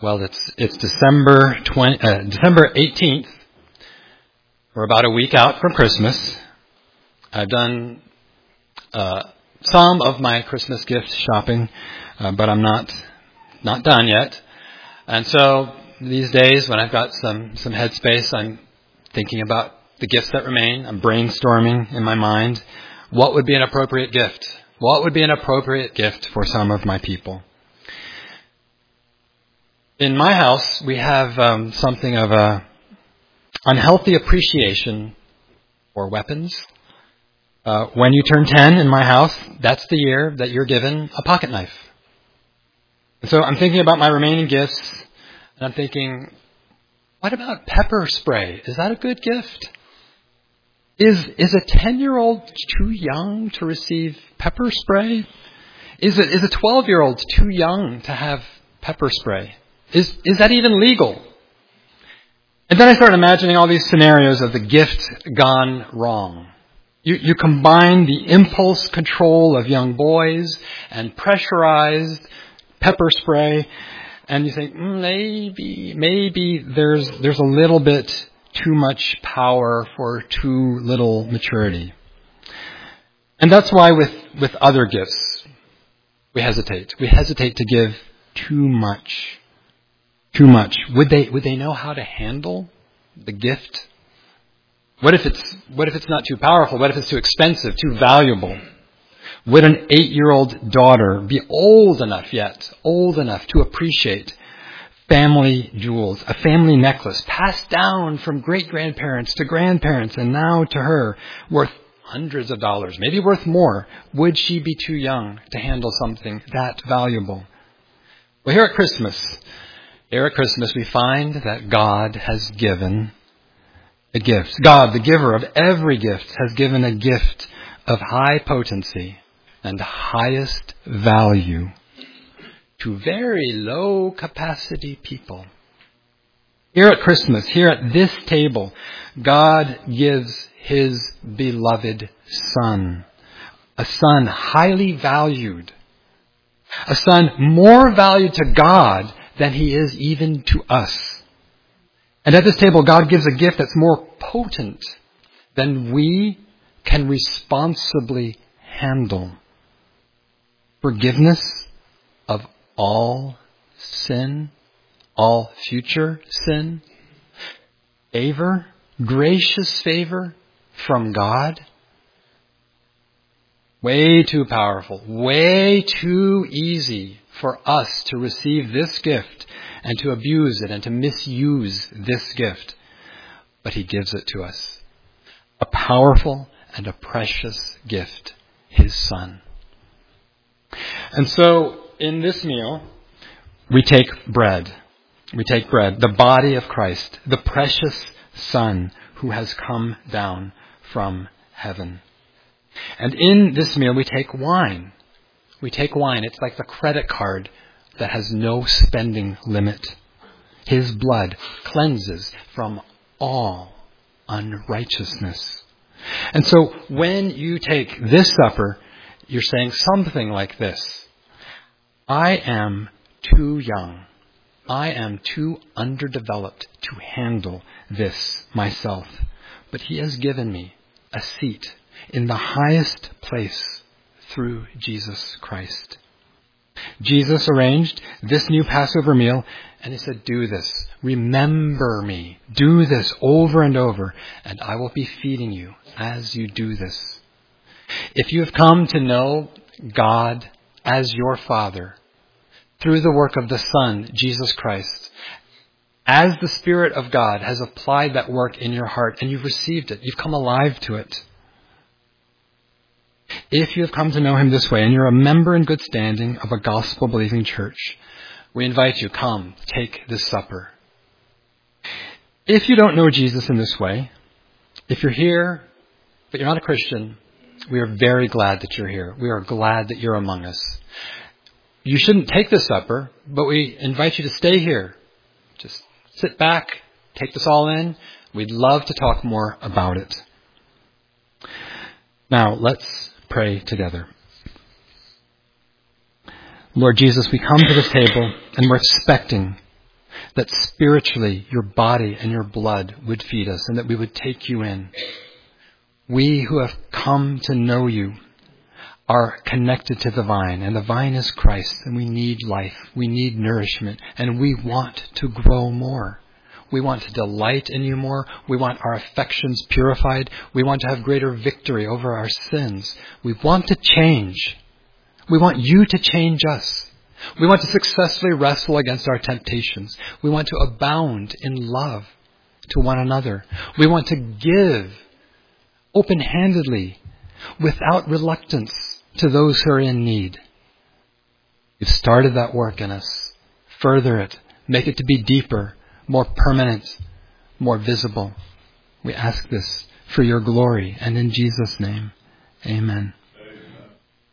Well, it's December 18th. We're about a week out from Christmas. I've done some of my Christmas gift shopping, but I'm not done yet. And so these days, when I've got some headspace, I'm thinking about the gifts that remain. I'm brainstorming in my mind what would be an appropriate gift. What would be an appropriate gift for some of my people? In my house, we have something of a unhealthy appreciation for weapons. When you turn 10 in my house, that's the year that you're given a pocket knife. And so I'm thinking about my remaining gifts, and I'm thinking, what about pepper spray? Is that a good gift? Is a 10-year-old too young to receive pepper spray? Is a 12-year-old too young to have pepper spray? Is that even legal? And then I start imagining all these scenarios of the gift gone wrong. You combine the impulse control of young boys and pressurized pepper spray, and you think maybe there's a little bit too much power for too little maturity. And that's why with other gifts we hesitate. We hesitate to give too much. Too much. Would they know how to handle the gift? What if it's not too powerful? What if it's too expensive, too valuable? Would an 8-year-old daughter be old enough to appreciate family jewels, a family necklace passed down from great-grandparents to grandparents and now to her, worth hundreds of dollars, maybe worth more? Would she be too young to handle something that valuable? Well, here at Christmas, we find that God has given a gift. God, the giver of every gift, has given a gift of high potency and highest value to very low capacity people. Here at Christmas, here at this table, God gives His beloved Son, a Son highly valued, a Son more valued to God than He is even to us. And at this table, God gives a gift that's more potent than we can responsibly handle. Forgiveness of all sin, all future sin. Favor, gracious favor from God. Way too powerful, way too easy for us to receive this gift and to abuse it and to misuse this gift. But He gives it to us. A powerful and a precious gift, His Son. And so, in this meal, we take bread. We take bread, the body of Christ, the precious Son who has come down from heaven. And in this meal, we take wine. We take wine. It's like the credit card that has no spending limit. His blood cleanses from all unrighteousness. And so when you take this supper, you're saying something like this: I am too young. I am too underdeveloped to handle this myself. But He has given me a seat in the highest place through Jesus Christ. Jesus arranged this new Passover meal, and He said, do this. Remember me. Do this over and over, and I will be feeding you as you do this. If you have come to know God as your Father through the work of the Son, Jesus Christ, as the Spirit of God has applied that work in your heart and you've received it, you've come alive to it. If you have come to know Him this way and you're a member in good standing of a gospel-believing church, we invite you, come, take this supper. If you don't know Jesus in this way, if you're here, but you're not a Christian, we are very glad that you're here. We are glad that you're among us. You shouldn't take this supper, but we invite you to stay here. Just sit back, take this all in. We'd love to talk more about it. Now, let's pray together. Lord Jesus, we come to this table and we're expecting that spiritually your body and your blood would feed us and that we would take you in. We who have come to know you are connected to the vine, and the vine is Christ, and we need life, we need nourishment, and we want to grow more. We want to delight in you more. We want our affections purified. We want to have greater victory over our sins. We want to change. We want you to change us. We want to successfully wrestle against our temptations. We want to abound in love to one another. We want to give open-handedly, without reluctance, to those who are in need. You've started that work in us. Further it. Make it to be deeper, more permanent, more visible. We ask this for your glory, and in Jesus' name, amen.